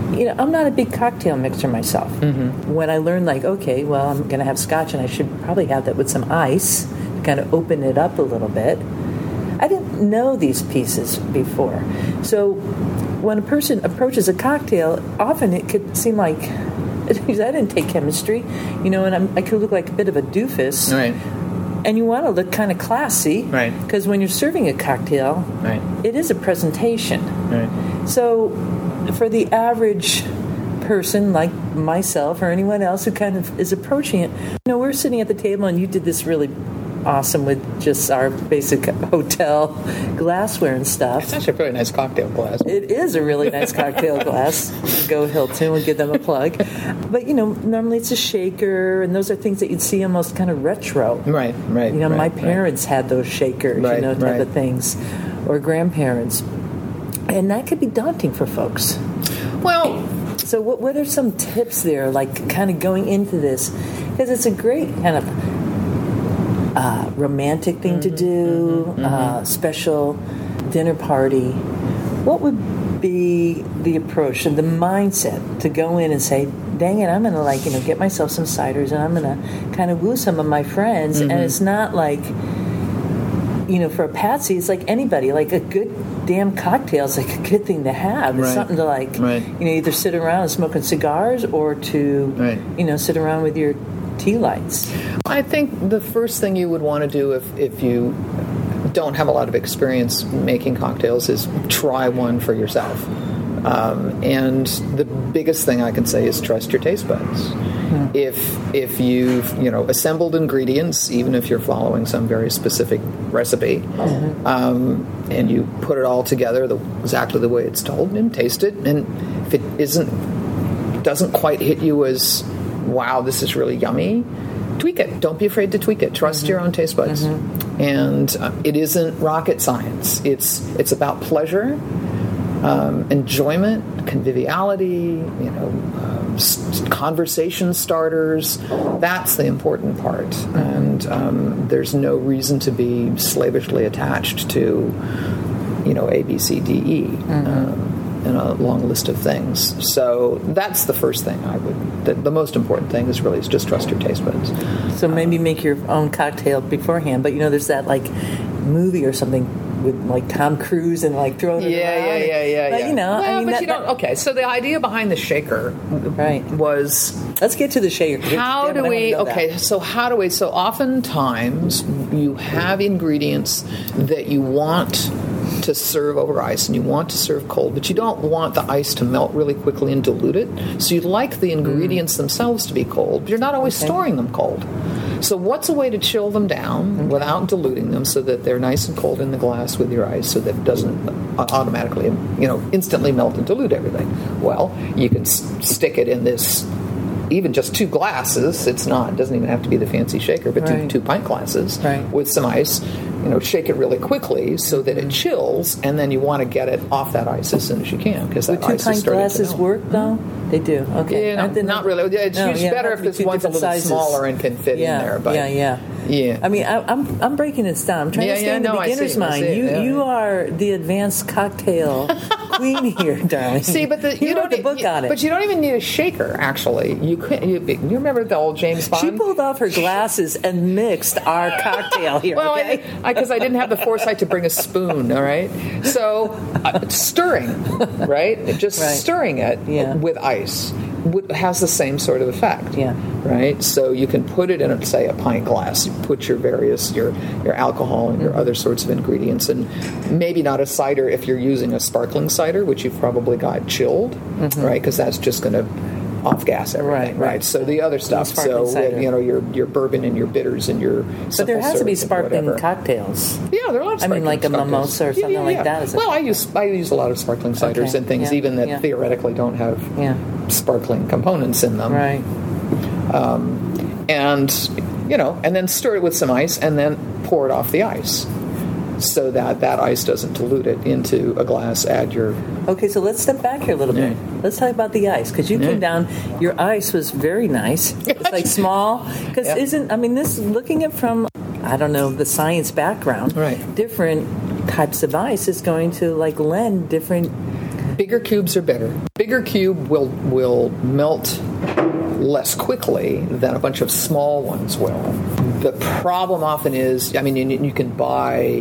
you know, I'm not a big cocktail mixer myself. Mm-hmm. When I learned, like, okay, well, I'm going to have scotch, and I should probably have that with some ice to kind of open it up a little bit. I didn't know these pieces before. So when a person approaches a cocktail, often it could seem like, I didn't take chemistry, you know, and I'm, I could look like a bit of a doofus. Right. And you want to look kind of classy. Right. Because when you're serving a cocktail, right. it is a presentation. Right. So for the average person like myself or anyone else who kind of is approaching it, you know, we're sitting at the table and you did this really awesome with just our basic hotel glassware and stuff. It's actually a really nice cocktail glass. It is a really nice cocktail glass. Go Hilton, we'll give them a plug. But, you know, normally it's a shaker, and those are things that you'd see almost kind of retro. Right, right. You know, right, my parents right. had those shakers, right, you know, type right. of things, or grandparents. And that could be daunting for folks. Well, so what what are some tips there, like kind of going into this? Because it's a great kind of uh, romantic thing mm-hmm, to do, mm-hmm, uh, mm-hmm. special dinner party. What would be the approach and the mindset to go in and say, dang it, I'm going to, like, you know, get myself some ciders and I'm going to kind of woo some of my friends. Mm-hmm. And it's not like, you know, for a patsy, it's like anybody, like a good damn cocktail is like a good thing to have. It's right. something to, like, right. you know, either sit around smoking cigars or to, right. you know, sit around with your tea lights. I think the first thing you would want to do if, if you don't have a lot of experience making cocktails is try one for yourself. Um, and the biggest thing I can say is trust your taste buds. Hmm. If if you've you know assembled ingredients, even if you're following some very specific recipe, mm-hmm. um, and you put it all together the, exactly the way it's told, and taste it, and if it isn't doesn't quite hit you as wow, this is really yummy, tweak it. Don't be afraid to tweak it. Trust mm-hmm. your own taste buds. Mm-hmm. And uh, it isn't rocket science. It's it's about pleasure. Um, enjoyment, conviviality, you know, um, s- conversation starters. That's the important part. And um, there's no reason to be slavishly attached to, you know, A, B, C, D, E, mm-hmm. um, and a long list of things. So that's the first thing I would, the, the most important thing is really is just trust your taste buds. So maybe um, make your own cocktail beforehand. But, you know, there's that, like, movie or something with, like, Tom Cruise and, like, throwing it yeah, around. Yeah, yeah, yeah, but, yeah. you know, well, I mean, but that, you don't, okay, so the idea behind the shaker right. was... Let's get to the shaker. How do we... Okay, that. so how do we... So oftentimes you have ingredients that you want to serve over ice and you want to serve cold, but you don't want the ice to melt really quickly and dilute it. So you'd like the ingredients mm. themselves to be cold, but you're not always okay. storing them cold. So what's a way to chill them down okay. without diluting them so that they're nice and cold in the glass with your ice so that it doesn't automatically, you know, instantly melt and dilute everything? Well, you can s- stick it in this, even just two glasses. It's not, it doesn't even have to be the fancy shaker, but right. two, two pint glasses right. with some ice. You know, shake it really quickly so that it chills, and then you want to get it off that ice as soon as you can because that Would ice two is pint glasses to work though? They do. Okay. Yeah, no, not really. It's no, yeah, better if this one's a little sizes. smaller and can fit yeah, in there. But yeah, yeah, yeah. I mean, I, I'm I'm breaking this down. I'm trying yeah, to stay yeah, in the no, beginner's see, mind. You yeah, you yeah. are the advanced cocktail queen here, darling. See, but the, you, you don't wrote the book you, on it. But you don't even need a shaker. Actually, you could. You, you remember the old James Bond? She pulled off her glasses and mixed our cocktail here. Well, okay? because I, I, I didn't have the foresight to bring a spoon. All right, so uh, stirring, right? Just right. stirring it yeah. with ice has the same sort of effect. Yeah. Right. So you can put it in, a, say, a pint glass. You put your various your your alcohol and your mm-hmm. other sorts of ingredients, and maybe not a cider if you're using a sparkling cider, which you've probably got chilled, mm-hmm. right? Because that's just going to off gas everything, right, right? So the other stuff, so cider. you know your your bourbon and your bitters and your but there has to be sparkling cocktails. Yeah, there are a lot of I mean, like a cocktails. mimosa or something yeah, yeah, yeah. like that. Is well, I use I use a lot of sparkling ciders okay. and things, yeah, even that yeah. theoretically don't have yeah. sparkling components in them, right? Um, and you know, and then stir it with some ice, and then pour it off the ice, so that that ice doesn't dilute it into a glass. Add your okay. So let's step back here a little bit. Yeah. Let's talk about the ice because you yeah. came down. Your ice was very nice. It's like small because yeah. isn't I mean this looking at from I don't know the science background. Right. Different types of ice is going to like lend different Bigger cubes are better. Bigger cube will will melt less quickly than a bunch of small ones will. The problem often is, I mean, you, you can buy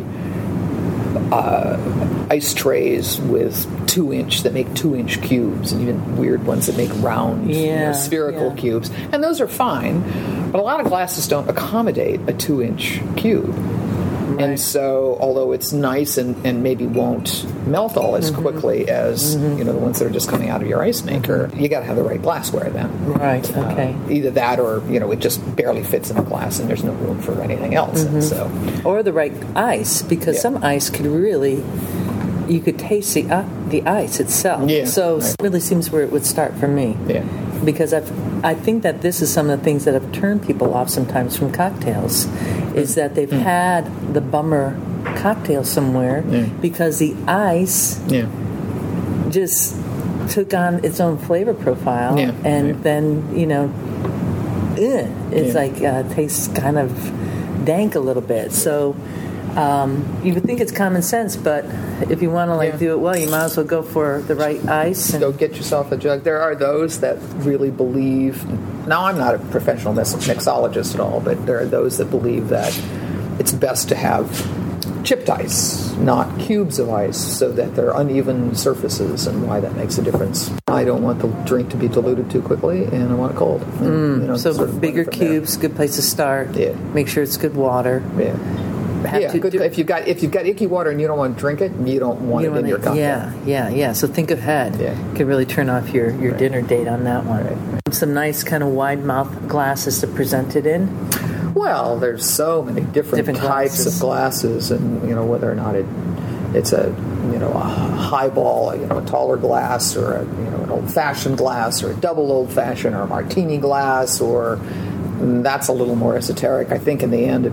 uh, ice trays with two-inch that make two-inch cubes, and even weird ones that make round, yeah, you know, spherical yeah. cubes, and those are fine. But a lot of glasses don't accommodate a two-inch cube. Right. And so, although it's nice and, and maybe won't melt all as mm-hmm. quickly as mm-hmm. you know the ones that are just coming out of your ice maker, you got to have the right glassware then. Right. Okay. Uh, either that, or you know, it just barely fits in a glass, and there's no room for anything else. Mm-hmm. And so, or the right ice, because yeah. some ice could really, you could taste the uh, the ice itself. Yeah. So right. it really seems where it would start for me. Yeah. Because I've, I think that this is some of the things that have turned people off sometimes from cocktails, is that they've mm. had the bummer cocktail somewhere yeah. because the ice yeah. just took on its own flavor profile, yeah. and yeah. then, you know, ugh, it's yeah. like uh, tastes kind of dank a little bit. So um, you would think it's common sense, but if you want to like yeah. do it well, you might as well go for the right ice. And go get yourself a jug. There are those that really believe. Now, I'm not a professional mixologist at all, but there are those that believe that it's best to have chipped ice, not cubes of ice, so that they're uneven surfaces, and why that makes a difference. I don't want the drink to be diluted too quickly, and I want it cold. And, mm, you know, so sort of bigger cubes, there. good place to start. Yeah. Make sure it's good water. Yeah. Have yeah, to good, do, if you've got if you've got icky water and you don't want to drink it, you don't want you it wanna, in your cocktail. Yeah, yeah, yeah. So think ahead. Yeah. Could really turn off your, your right. dinner date on that one. Right, right. Some nice kind of wide mouth glasses to present it in. Well, there's so many different, different types glasses. of glasses, and you know whether or not it it's a you know a highball, you know a taller glass, or a you know an old-fashioned glass, or a double old-fashioned, or a martini glass, or that's a little more esoteric. I think in the end, it,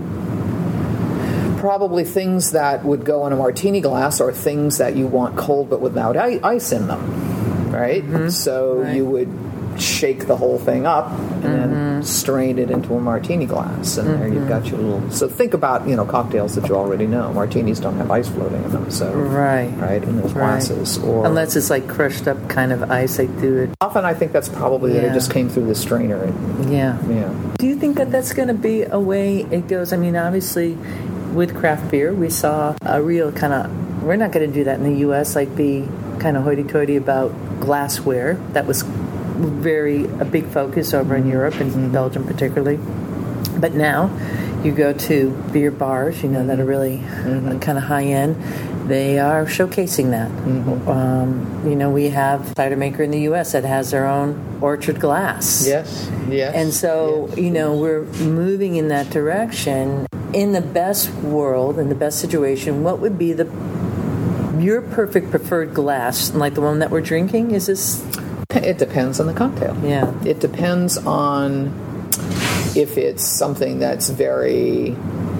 probably things that would go in a martini glass are things that you want cold but without ice in them, right? Mm-hmm. So right. you would shake the whole thing up and mm-hmm. then strain it into a martini glass, and mm-hmm. there you've got your little. So think about you know cocktails that you already know. Martinis don't have ice floating in them, so right, right in those right. glasses, or unless it's like crushed up kind of ice, they do it. Often, I think that's probably yeah. that it just came through the strainer. And, yeah, yeah. Do you think that that's going to be a way it goes? I mean, obviously, with craft beer, we saw a real kind of. We're not going to do that in the U S Like be kind of hoity-toity about glassware. That was very a big focus over in Europe and mm-hmm. Belgium particularly. But now you go to beer bars, you know, that are really mm-hmm. kind of high end. They are showcasing that. Mm-hmm. Um, you know, we have a cider maker in the U S that has their own orchard glass. Yes, yes. And so, yes. you know, we're moving in that direction. In the best world, in the best situation, what would be the your perfect preferred glass, like the one that we're drinking? Is this... It depends on the cocktail. Yeah. It depends on if it's something that's very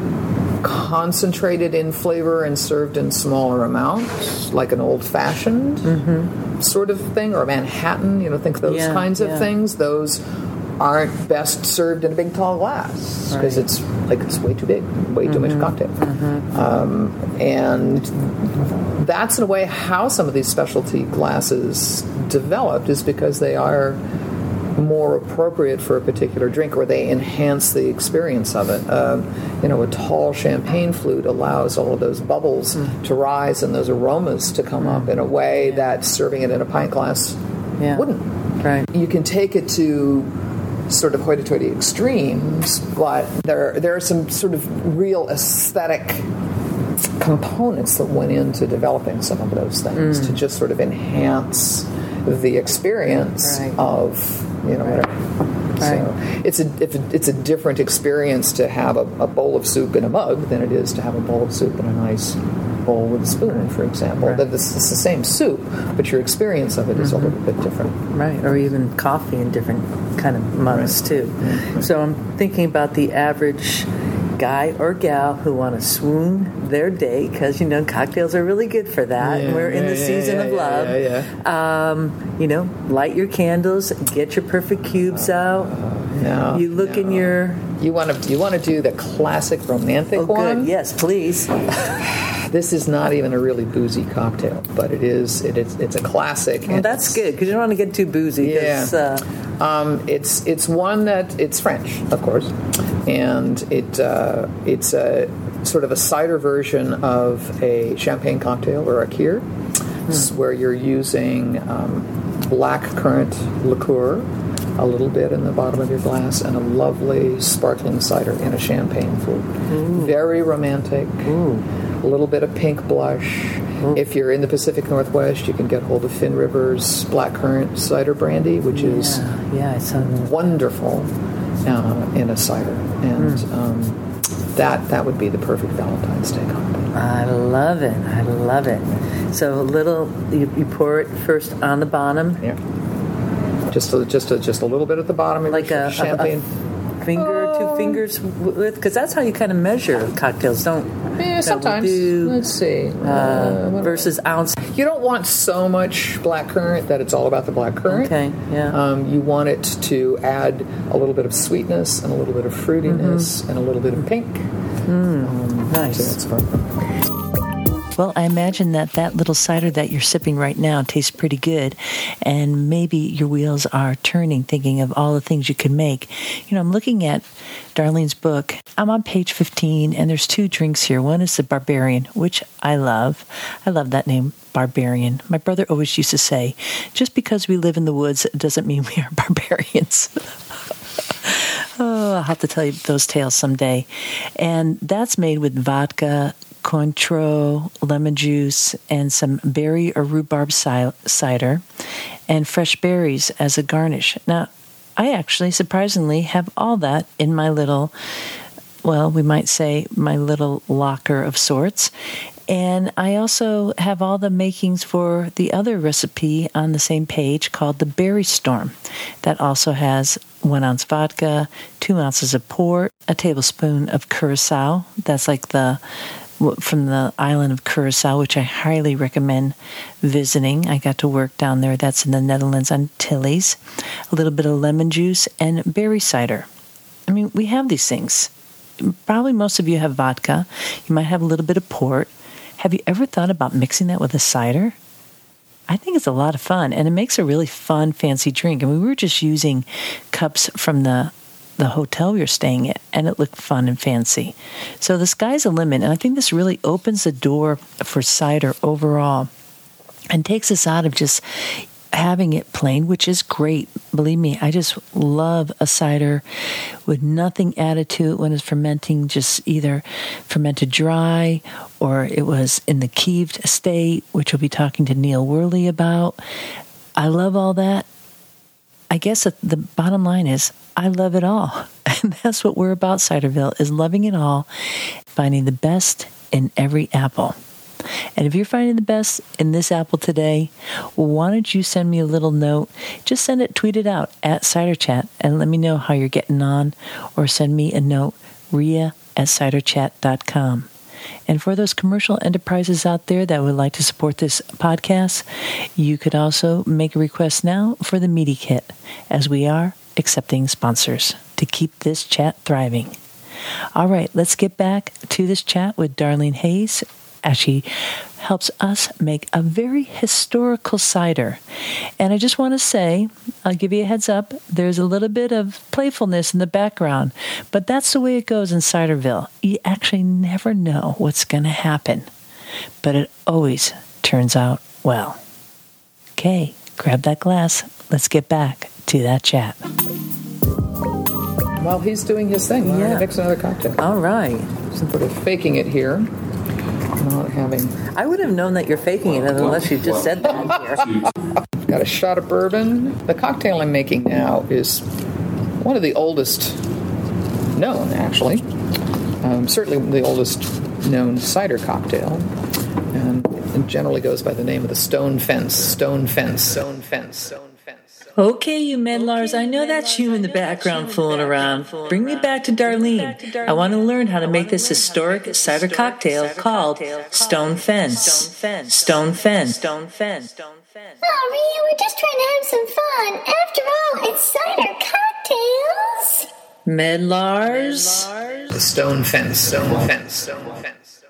concentrated in flavor and served in smaller amounts, like an old-fashioned mm-hmm. sort of thing, or a Manhattan, you know, think those yeah, kinds of yeah. things. Those aren't best served in a big, tall glass because right. it's like it's way too big, way too mm-hmm. much cocktail. Mm-hmm. Um, and that's in a way how some of these specialty glasses developed, is because they are more appropriate for a particular drink, or they enhance the experience of it. Um, you know, a tall champagne flute allows all of those bubbles mm. to rise and those aromas to come mm. up in a way yeah. that serving it in a pint glass yeah. wouldn't. Right. You can take it to sort of hoity-toity extremes, but there there are some sort of real aesthetic components that went into developing some of those things mm. to just sort of enhance the experience right. of you know right. whatever. Right. So it's a it's a different experience to have a, a bowl of soup in a mug than it is to have a bowl of soup in a nice bowl with a spoon, for example. Right. That it's the same soup, but your experience of it is mm-hmm. a little bit different. Right, or even coffee in different kind of mugs right. too. Right. So I'm thinking about the average guy or gal who want to swoon their day, because you know cocktails are really good for that. Yeah, We're in yeah, the yeah, season yeah, of yeah, love. yeah, yeah. Um, you know, light your candles, get your perfect cubes out. No, you look no. in your. You want to you want to do the classic romantic oh, one? good. Yes, please. This is not even a really boozy cocktail, but it is. It is. It's a classic. Well, that's good because you don't want to get too boozy. Yeah. Uh, um, it's it's one that it's French, of course, and it uh, it's a sort of a cider version of a champagne cocktail or a kir, hmm. where you're using um, black currant liqueur, a little bit in the bottom of your glass, and a lovely sparkling cider in a champagne flute. Ooh. Very romantic. Ooh. A little bit of pink blush. Ooh. If you're in the Pacific Northwest, you can get hold of Finn River's blackcurrant cider brandy, which yeah. is yeah, it's wonderful uh, in a cider. And mm. um, that that would be the perfect Valentine's Day cocktail. I love it. I love it. So a little, you, you pour it first on the bottom. Yeah. Just a, just a, just a little bit at the bottom of like your a, champagne. A, a finger, oh. two fingers with, because that's how you kind of measure cocktails, don't? Yeah, sometimes. Do, Let's see. Uh, uh, versus ounce. You don't want so much black currant that it's all about the black currant. Okay. Yeah. Um, you want it to add a little bit of sweetness and a little bit of fruitiness mm-hmm. and a little bit of pink. Mm. Um, nice. So Well, I imagine that that little cider that you're sipping right now tastes pretty good, and maybe your wheels are turning thinking of all the things you could make. You know, I'm looking at Darlene's book. I'm on page fifteen, and there's two drinks here. One is the Barbarian, which I love. I love that name, Barbarian. My brother always used to say, just because we live in the woods doesn't mean we are barbarians. Oh, I'll have to tell you those tales someday. And that's made with vodka, Cointreau, lemon juice, and some berry or rhubarb cider, and fresh berries as a garnish. Now, I actually, surprisingly, have all that in my little, well, we might say my little locker of sorts. And I also have all the makings for the other recipe on the same page called the Berry Storm. That also has one ounce vodka, two ounces of port, a tablespoon of curacao. That's like the from the island of Curacao, which I highly recommend visiting. I got to work down there. That's in the Netherlands on Tilly's. A little bit of lemon juice and berry cider. I mean, we have these things. Probably most of you have vodka. You might have a little bit of port. Have you ever thought about mixing that with a cider? I think it's a lot of fun, and it makes a really fun, fancy drink. I mean, we were just using cups from the the hotel we were staying at, and it looked fun and fancy. So the sky's the limit, and I think this really opens the door for cider overall and takes us out of just having it plain, which is great. Believe me, I just love a cider with nothing added to it when it's fermenting, just either fermented dry or it was in the keeved state, which we'll be talking to Neil Worley about. I love all that. I guess the bottom line is I love it all. And that's what we're about, Ciderville, is loving it all, finding the best in every apple. And if you're finding the best in this apple today, well, why don't you send me a little note? Just send it, tweet it out at Cider Chat, and let me know how you're getting on, or send me a note, Ria at cider chat dot com. And for those commercial enterprises out there that would like to support this podcast, you could also make a request now for the Meaty Kit, as we are accepting sponsors to keep this chat thriving. All right, let's get back to this chat with Darlene Hayes as she helps us make a very historical cider. And I just want to say, I'll give you a heads up, there's a little bit of playfulness in the background, but that's the way it goes in Ciderville. You actually never know what's going to happen, but it always turns out well. Okay, grab that glass. Let's get back to that chat. While he's doing his thing, I'm yeah. going to mix another cocktail. All right. So sort of faking it here. Not having. I would have known that you're faking it unless you just said that here. Got a shot of bourbon. The cocktail I'm making now is one of the oldest known, actually. Um, certainly the oldest known cider cocktail. And it generally goes by the name of the Stone Fence. Stone Fence. Stone Fence. Stone Fence. Okay, you medlars, I know that's you in the background fooling around. Bring me back to Darlene. I want to learn how to make this historic cider cocktail called Stone Fence. Stone Fence. Stone Fence. Oh, Ria, we're just trying to have some fun. After all, it's cider cocktails. Medlars. The Stone Fence. Stone Fence. Stone Fence.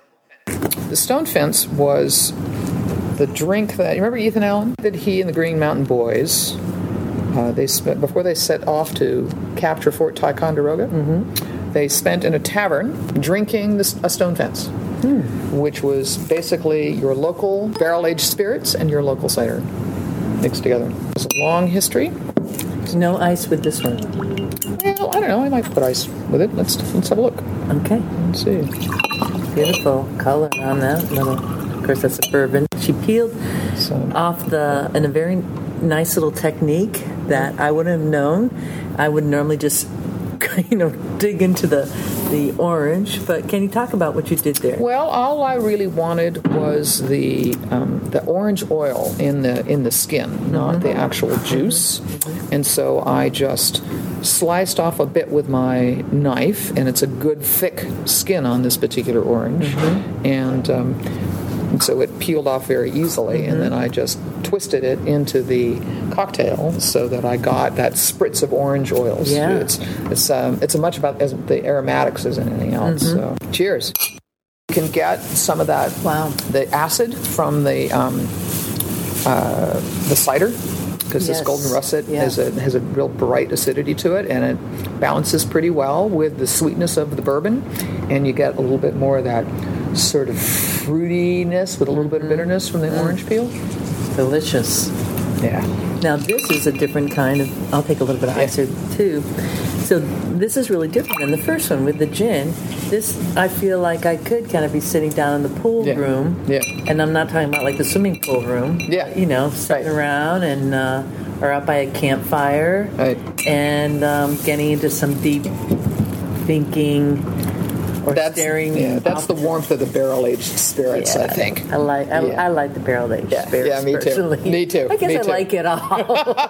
The Stone Fence was the drink that, you remember Ethan Allen? That he and the Green Mountain Boys, uh, they spent, before they set off to capture Fort Ticonderoga, mm-hmm. they spent in a tavern drinking this, a Stone Fence, hmm. which was basically your local barrel-aged spirits and your local cider mixed together. It's a long history. No ice with this one. Well, I don't know. I might put ice with it. Let's let's have a look. Okay. Let's see. Beautiful color on that little. Of course, that's a bourbon. She peeled So, off the in a very nice little technique that I wouldn't have known. I would normally just, you know, dig into the the orange. But can you talk about what you did there? well, all I really wanted was the um, the orange oil in the in the skin, mm-hmm. not the actual juice. Mm-hmm. And so I just sliced off a bit with my knife, and it's a good thick skin on this particular orange, mm-hmm. and. Um, And so it peeled off very easily, mm-hmm. and then I just twisted it into the cocktail so that I got that spritz of orange oils. Yeah. It's it's um, it's as much about as the aromatics as anything else. Mm-hmm. So cheers. You can get some of that Wow. the acid from the um, uh, the cider, because Yes. this golden russet Yeah. has a has a real bright acidity to it, and it balances pretty well with the sweetness of the bourbon, and you get a little bit more of that sort of fruitiness with a little bit of bitterness from the Mm. orange peel. Delicious. Yeah. Now this is a different kind of. I'll take a little bit of ice here too. So this is really different than the first one with the gin. This I feel like I could kind of be sitting down in the pool Yeah. room. Yeah. And I'm not talking about like the swimming pool room. Yeah. You know, sitting Right. around and uh, or out by a campfire Right. and um, getting into some deep thinking. Or That's staring. yeah. That's off- the warmth of the barrel-aged spirits, I Yeah. think. I like I, Yeah. I like the barrel aged Yeah. spirits. Yeah, me too. personally. Me too. I guess Me I too. like it all.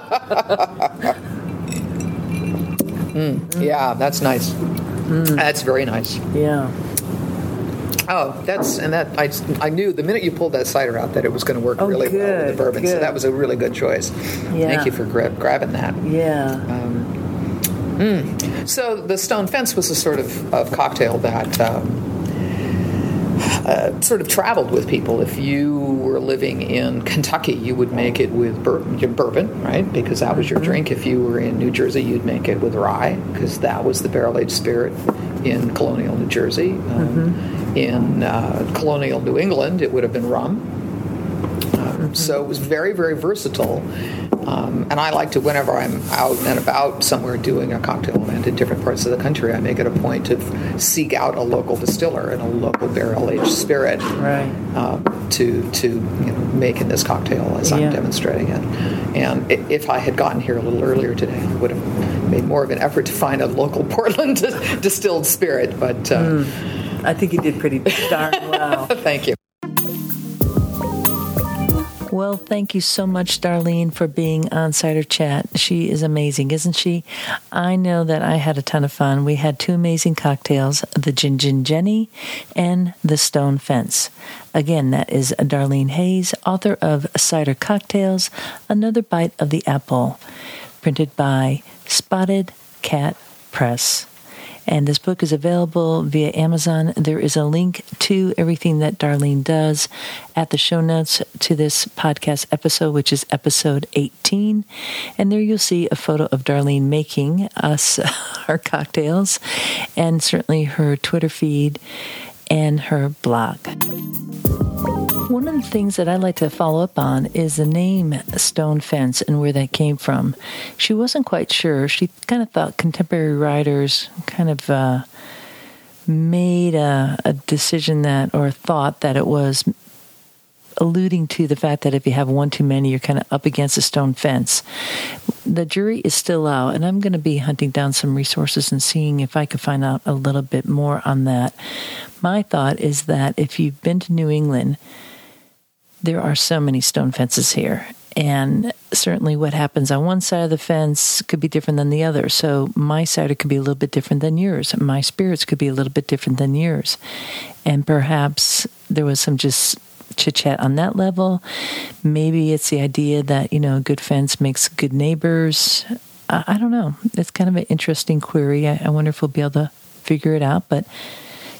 mm. Yeah, that's nice. Mm. That's very nice. Yeah. Oh, that's and that I, I knew the minute you pulled that cider out that it was going to work Oh, really well with good, the bourbon. So good. that was a really good choice. Yeah. Thank you for gra- grabbing that. Yeah. So the Stone Fence was a sort of, of cocktail that um, uh, sort of traveled with people. If you were living in Kentucky, you would make it with bur- your bourbon, right? Because that was your drink. If you were in New Jersey, you'd make it with rye, because that was the barrel-aged spirit in colonial New Jersey. Um, mm-hmm. In uh, colonial New England, it would have been rum. Um, so it was very, very versatile. Um, and I like to, whenever I'm out and about somewhere doing a cocktail event in different parts of the country, I make it a point to seek out a local distiller and a local barrel-aged spirit, Right. um, to to you know, make in this cocktail as Yeah. I'm demonstrating it. And i- if I had gotten here a little earlier today, I would have made more of an effort to find a local Portland distilled spirit. But uh, Mm. I think you did pretty darn well. thank you. Well, thank you so much, Darlene, for being on Cider Chat. She is amazing, isn't she? I know that I had a ton of fun. We had two amazing cocktails, the Gin Gin Jenny and the Stone Fence. Again, that is Darlene Hayes, author of Cider Cocktails, Another Bite of the Apple, printed by Spotted Cat Press. And this book is available via Amazon. There is a link to everything that Darlene does at the show notes to this podcast episode, which is episode eighteen. And there you'll see a photo of Darlene making us our cocktails, and certainly her Twitter feed and her blog. One of the things that I'd like to follow up on is the name Stone Fence and where that came from. She wasn't quite sure. She kind of thought contemporary writers kind of uh, made a, a decision that, or thought that it was alluding to the fact that if you have one too many, you're kind of up against a stone fence. The jury is still out, and I'm going to be hunting down some resources and seeing if I can find out a little bit more on that. My thought is that if you've been to New England, there are so many stone fences here. And certainly what happens on one side of the fence could be different than the other. So my cider could be a little bit different than yours. My spirits could be a little bit different than yours. And perhaps there was some just chit-chat on that level. Maybe it's the idea that, you know, a good fence makes good neighbors. I, I don't know. It's kind of an interesting query. I, I wonder if we'll be able to figure it out. But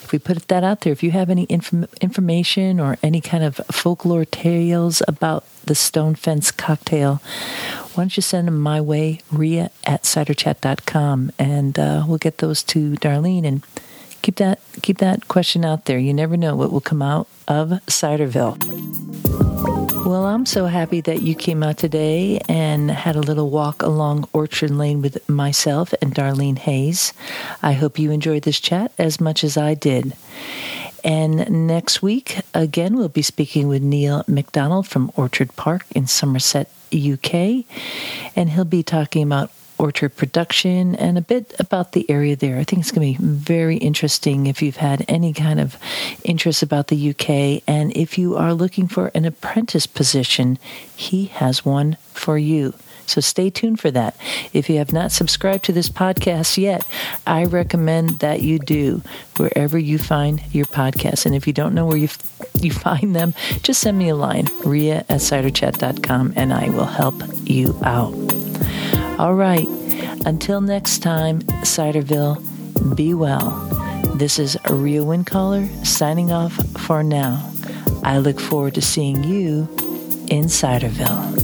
if we put that out there, if you have any inf- information or any kind of folklore tales about the Stone Fence cocktail, why don't you send them my way, Ria at cider chat dot com, and uh, we'll get those to Darlene and keep that keep that question out there. You never know what will come out of Ciderville. Well, I'm so happy that you came out today and had a little walk along Orchard Lane with myself and Darlene Hayes. I hope you enjoyed this chat as much as I did. And next week, again, we'll be speaking with Neil McDonald from Orchard Park in Somerset, U K. And he'll be talking about orchard production and a bit about the area there. I think it's going to be very interesting if you've had any kind of interest about the U K. And if you are looking for an apprentice position, he has one for you. So stay tuned for that. If you have not subscribed to this podcast yet, I recommend that you do wherever you find your podcasts. And if you don't know where you you find them, just send me a line, Ria at cider chat dot com, and I will help you out. All right. Until next time, Ciderville, be well. This is Ria Windcaller signing off for now. I look forward to seeing you in Ciderville.